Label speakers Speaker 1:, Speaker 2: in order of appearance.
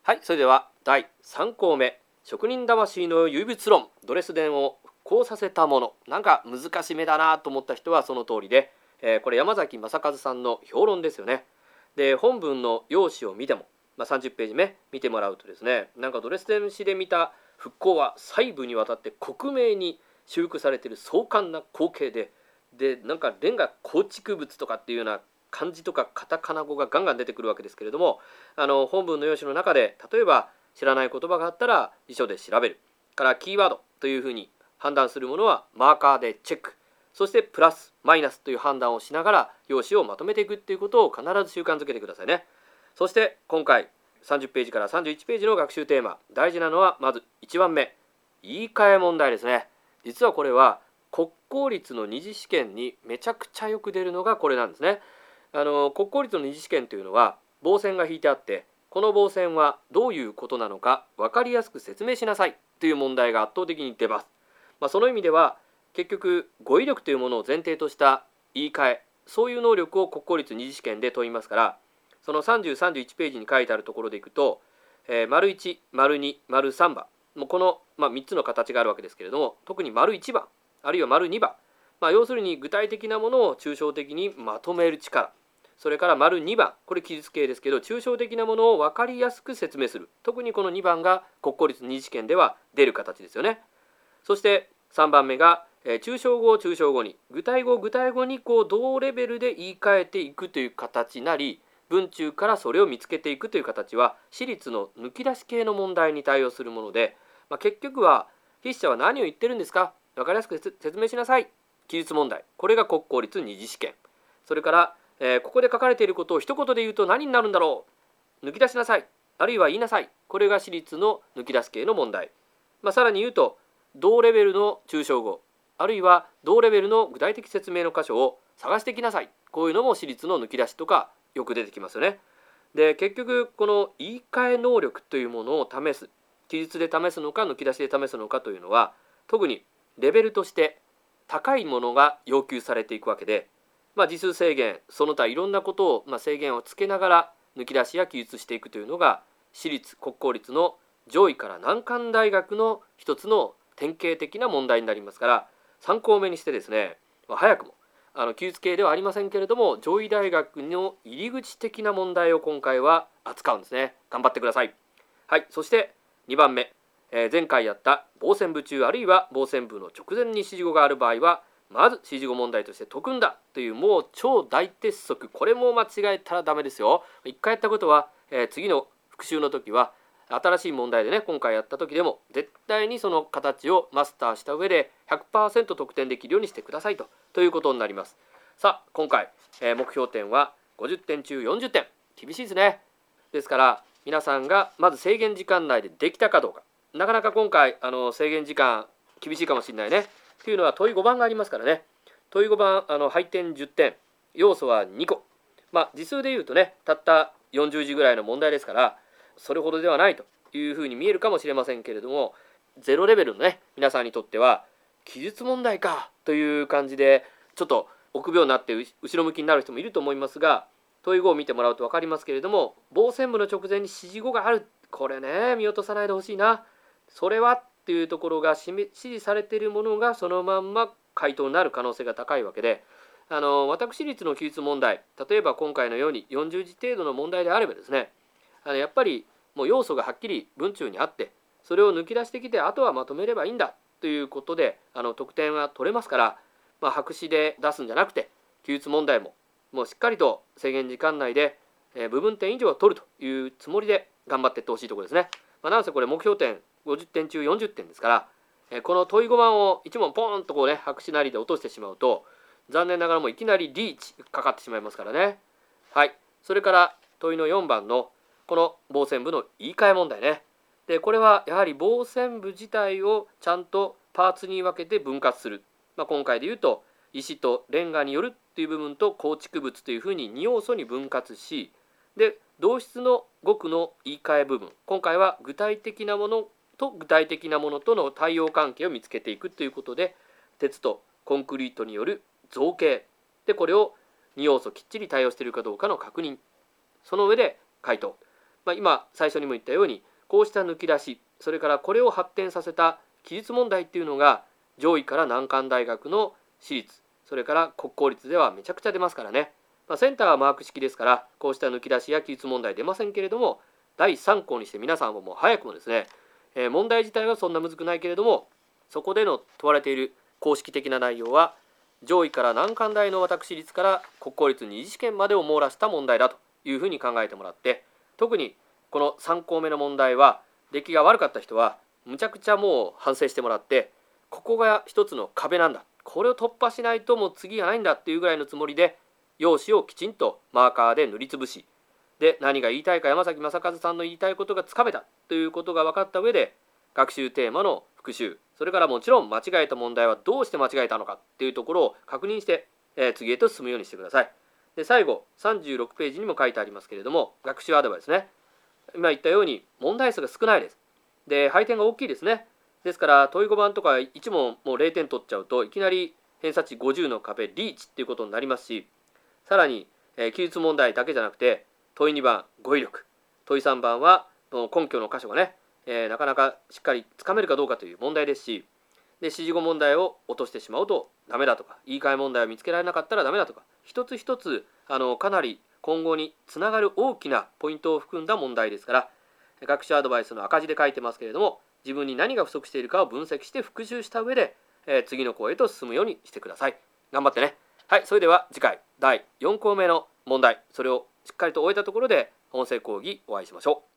Speaker 1: はい、それでは第3項目、職人魂の唯物論、ドレスデンを復興させたもの。なんか難しめだなと思った人はその通りで、これ山崎正和さんの評論ですよね。で、本文の用紙を見ても、30ページ目見てもらうとですね、なんかドレスデン市で見た復興は細部にわたって克明に修復されている壮観な光景で、なんかレンガ構築物とかっていうような漢字とかカタカナ語がガンガン出てくるわけですけれども、本文の用紙の中で例えば知らない言葉があったら辞書で調べるからキーワードというふうに判断するものはマーカーでチェック、そしてプラスマイナスという判断をしながら用紙をまとめていくっていうことを必ず習慣づけてくださいね。そして今回30ページから31ページの学習テーマ、大事なのはまず1番目、言い換え問題ですね。実はこれは国公立の二次試験にめちゃくちゃよく出るのがこれなんですね。国公立の二次試験というのは棒線が引いてあって、この棒線はどういうことなのか分かりやすく説明しなさいという問題が圧倒的に出ます。その意味では結局語彙力というものを前提とした言い換え、そういう能力を国公立二次試験で問いますから、その30、31ページに書いてあるところでいくと、丸1、丸2、丸3番、もうこの、3つの形があるわけですけれども、特に丸1番あるいは丸2番、要するに具体的なものを抽象的にまとめる力、それから丸2番、これ記述形ですけど抽象的なものを分かりやすく説明する、特にこの2番が国公立二次試験では出る形ですよね。そして3番目が抽象語を抽象語に、具体語を具体語に同レベルで言い換えていくという形なり、文中からそれを見つけていくという形は私立の抜き出し系の問題に対応するもので、結局は筆者は何を言ってるんですか、分かりやすく説明しなさい、記述問題、これが国公立二次試験。それから、ここで書かれていることを一言で言うと何になるんだろう、抜き出しなさい、あるいは言いなさい、これが私立の抜き出し系の問題。さらに言うと同レベルの抽象語、あるいは同レベルの具体的説明の箇所を探してきなさい、こういうのも私立の抜き出しとかよく出てきますよね。で、結局この言い換え能力というものを試す、記述で試すのか抜き出しで試すのかというのは、特にレベルとして高いものが要求されていくわけで、字数制限その他いろんなことを、制限をつけながら抜き出しや記述していくというのが私立国公立の上位から難関大学の一つの典型的な問題になりますから、参考目にしてですね、早くも記述系ではありませんけれども上位大学の入り口的な問題を今回は扱うんですね。頑張ってください。はい、そして2番目、前回やった傍線部中あるいは傍線部の直前に指示語がある場合はまず指示語問題として解くんだというもう超大鉄則、これも間違えたらダメですよ。一回やったことは、次の復習の時は新しい問題でね、今回やった時でも絶対にその形をマスターした上で 100% 得点できるようにしてくださいということになります。さあ今回、目標点は50点中40点、厳しいですね。ですから皆さんがまず制限時間内でできたかどうか、なかなか今回制限時間厳しいかもしれないね。というのは問い5番がありますからね。問い5番配点10点、要素は2個、字数でいうとねたった40字ぐらいの問題ですからそれほどではないというふうに見えるかもしれませんけれども、ゼロレベルのね皆さんにとっては記述問題かという感じでちょっと臆病になって後ろ向きになる人もいると思いますが、問い5を見てもらうと分かりますけれども、傍線部の直前に指示語がある、これね見落とさないでほしいな。それはっていうところが指示されているものがそのまんま回答になる可能性が高いわけで、私立の記述問題、例えば今回のように40字程度の問題であればですね、やっぱりもう要素がはっきり文中にあってそれを抜き出してきてあとはまとめればいいんだということで得点は取れますから、白紙で出すんじゃなくて記述問題ももうしっかりと制限時間内で部分点以上を取るというつもりで頑張っていってほしいところですね。なんせこれ目標点50点中40点ですから、この問い5番を1問ポーンと白紙なりで落としてしまうと残念ながらもういきなりリーチかかってしまいますからね。はい、それから問いの4番のこの傍線部の言い換え問題ね。でこれはやはり傍線部自体をちゃんとパーツに分けて分割する、今回でいうと石とレンガによるっていう部分と構築物というふうに2要素に分割し、で同質の語句の言い換え部分、今回は具体的なものと具体的なものとの対応関係を見つけていくということで、鉄とコンクリートによる造形でこれを2要素きっちり対応しているかどうかの確認、その上で回答今最初にも言ったようにこうした抜き出し、それからこれを発展させた記述問題っていうのが上位から難関大学の私立、それから国公立ではめちゃくちゃ出ますからね。センターはマーク式ですからこうした抜き出しや記述問題出ませんけれども、第3項にして皆さんはもう早くもですね、問題自体はそんな難くないけれども、そこでの問われている公式的な内容は上位から難関大の私立から国公立二次試験までを網羅した問題だというふうに考えてもらって、特にこの3項目の問題は出来が悪かった人はむちゃくちゃもう反省してもらって、ここが一つの壁なんだ、これを突破しないともう次がないんだっていうぐらいのつもりで用紙をきちんとマーカーで塗りつぶし、で何が言いたいか山崎正和さんの言いたいことがつかめたということが分かった上で、学習テーマの復習、それからもちろん間違えた問題はどうして間違えたのかっていうところを確認して、次へと進むようにしてください。で最後36ページにも書いてありますけれども、学習アドバイスね。今言ったように問題数が少ないです。で配点が大きいですね。ですから問い5番とか1問もう0点取っちゃうといきなり偏差値50の壁リーチっていうことになりますし、さらに、記述問題だけじゃなくて問い2番語彙力、問い3番は根拠の箇所がね、なかなかしっかりつかめるかどうかという問題ですし、で指示語問題を落としてしまうとダメだとか、言い換え問題を見つけられなかったらダメだとか、一つ一つかなり今後につながる大きなポイントを含んだ問題ですから、学習アドバイスの赤字で書いてますけれども、自分に何が不足しているかを分析して復習した上で、次の項へと進むようにしてください。頑張ってね。はい、それでは次回第4項目の問題、それをしっかりと終えたところで音声講義お会いしましょう。